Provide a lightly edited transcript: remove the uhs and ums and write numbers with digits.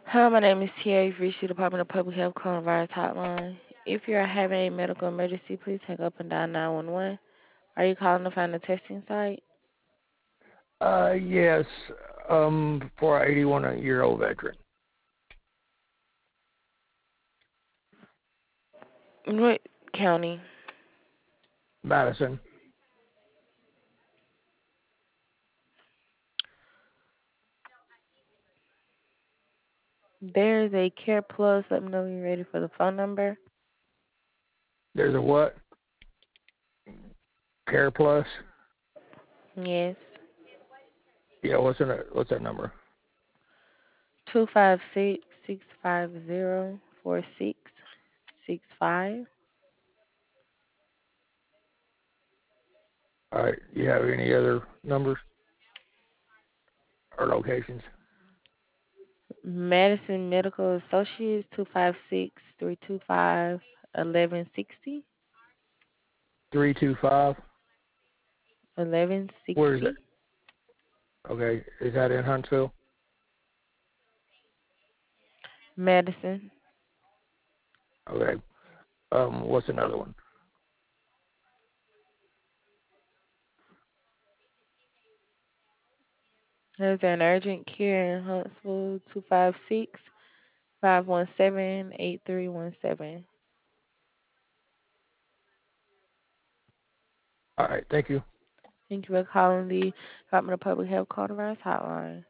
Hi, my name is Tia. You've reached the Department of Public Health Coronavirus Hotline. If you are having a medical emergency, please hang up and dial 911. Are you calling to find a testing site? Yes, for an 81-year-old veteran. What county? Madison. There's a Care Plus. Let me know when you're ready for the phone number. There's a what? Care Plus? Yes. Yeah, what's that number? 256-650-4665. All right, you have any other numbers or locations? Madison Medical Associates, 256-325-1160. 325? Where is it? 1160. Okay, is that in Huntsville? Madison. Okay. What's another one? There's an urgent care in Huntsville, 256-517-8317. All right, thank you. Thank you for calling the Department of Public Health Coronavirus Hotline.